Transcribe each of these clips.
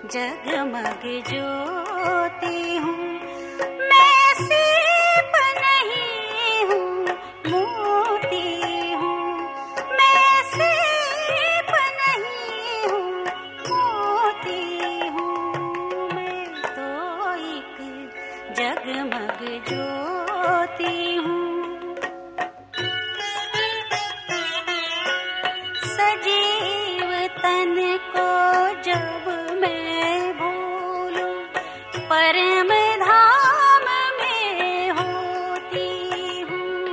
जगमग ज्योति हूँ। मैं सीप नहीं हूँ, मोती हूँ। मैं सीप नहीं हूँ, मोती हूँ। मैं तो एक जगमग ज्योति हूँ। सजीव तन को जब मैं भूलूं, परम धाम में होती हूँ।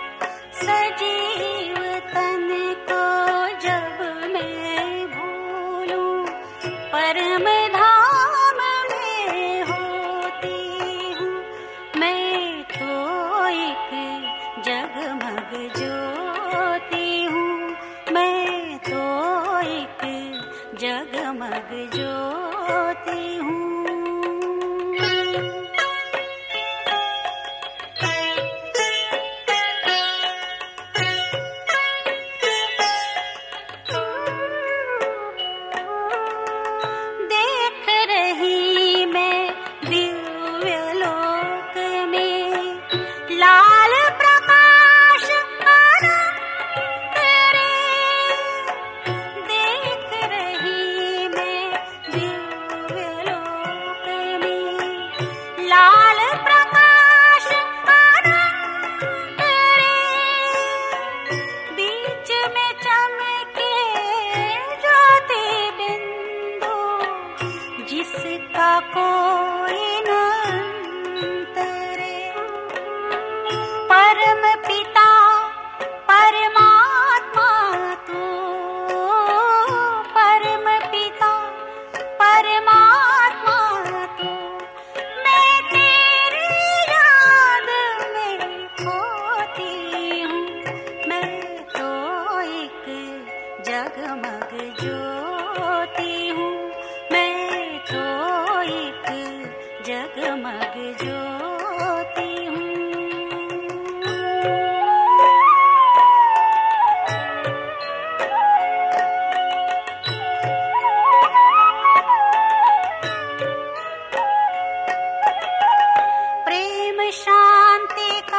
सजीव तन को जब मैं भूलूं, परम धाम में होती हूँ। मैं तो एक जगमग ज्योति हूँ। मैं तो एक जगमग ज्योति हूँ। देख रही मैं दिव्य लोक में लाल प्रकाश अनंत रे। देख रही मैं दिव्य लोक में लाल प्रकाश अनंत रे। बीच में चमके ज्योति बिंदु, जिसका कोई न अंत रे। परम पिता परमात्मा तू, परम पिता परमात्मा तू। मैं तेरी याद में खोती हूँ। मैं तो एक जगमग ज्योति हूँ। मैं तो एक जगमग ज्योति हूँ। प्रेम शांति का